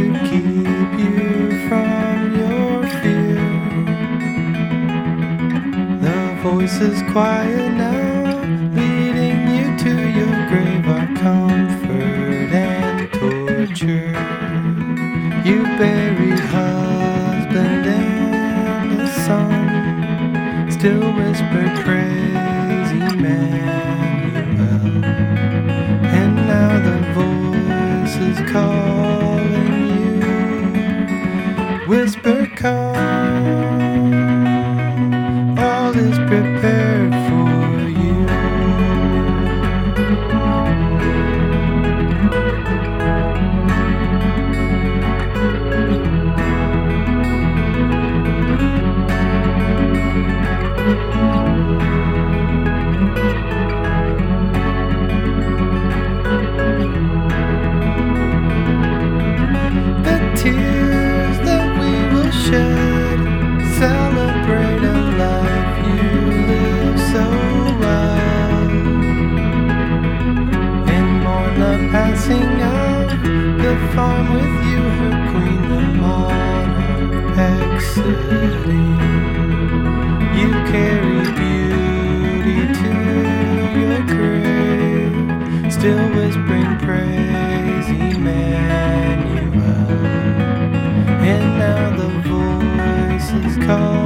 keep you from your fear. The voice is quiet now, leading you to your grave are comfort and torture. You buried husband and a son, still whispered crazy Manuel. And now the voice is calling you, whisper come, all is prepared for you. Tears that we will shed, celebrate a life you live so well, and mourn the passing of the farm with you, her queen, the monarch exiting. You carry beauty to your grave, still whispering praise Emmanuel. And now the voice is calling.